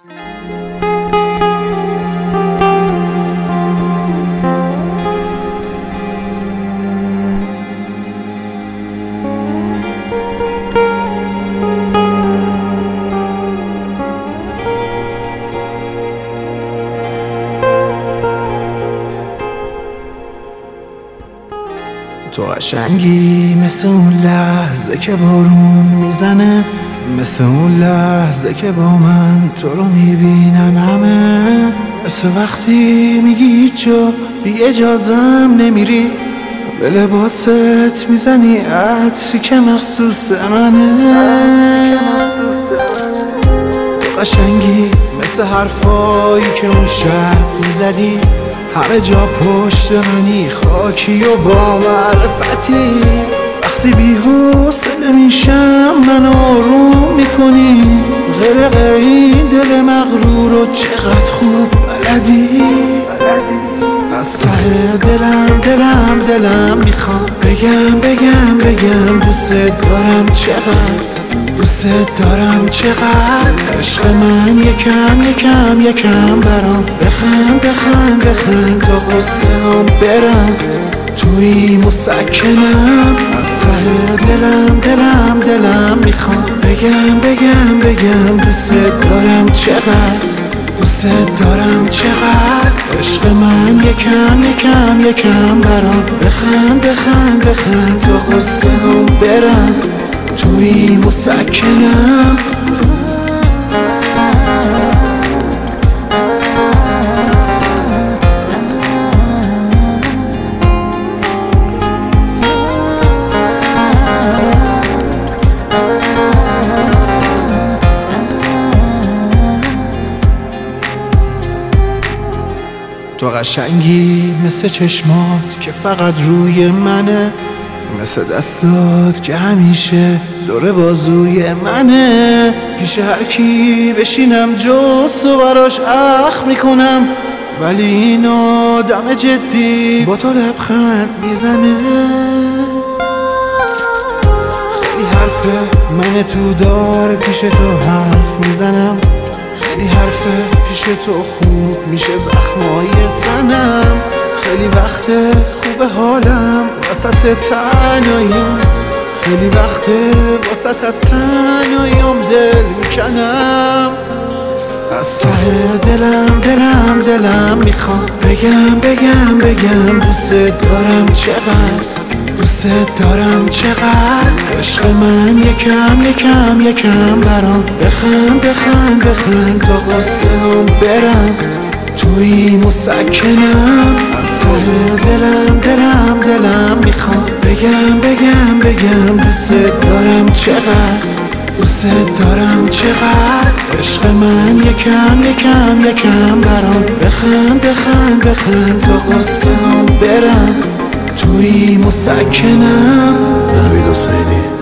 تو قشنگی مثل اون لحظه که بارون میزنه، مثل اون لحظه که با من تو رو میبینن همه، مثل وقتی میگی هیچ جا بی اجازم نمیری، به لباست میزنی عطری که مخصوص منه. تو قشنگی مثل حرفایی که اون شب میزدی، همه جا پشت منی خاکی و با معرفتی، وقتی بی‌حوصله میشم من آروم میکنی، غرق این دل مغرور و چقدر خوب بلدی. از ته دلم میخوام بگم دوست دارم چقدر عشق من، یکم برام بخند تا قصه هم برم، توی مسکنم. از ته دلم میخوام بگم دوست دارم چقدر عشق من، یکم برام بخند تا قصه هم برم، توی مسکنم. تو قشنگی مثل چشمات که فقط روی منه، مثل دستات که همیشه دور بازوی منه، پیش هر کی بشینم جز تو براش اخ میکنم، ولی این آدم جدی با تو لبخند میزنه. خیلی حرفه من تو دار پیش تو حرف میزنم، خیلی حرفه پیش تو خوب میشه زخمای تنم، خیلی وقته خوب حالم وسط تنهاییم، خیلی وقته وسط از تنهاییم دل میکنم. از ته دلم میخوام بگم دوست دارم چقدر عشق من، یکم برام بخند تا قصه هم برم، توی مسکنم. از ته دلم میخوام بگم دوست دارم چقدر عشق من، یکم برام بخند تا قصه هم برم، توی مسکنم. نوید حسینی.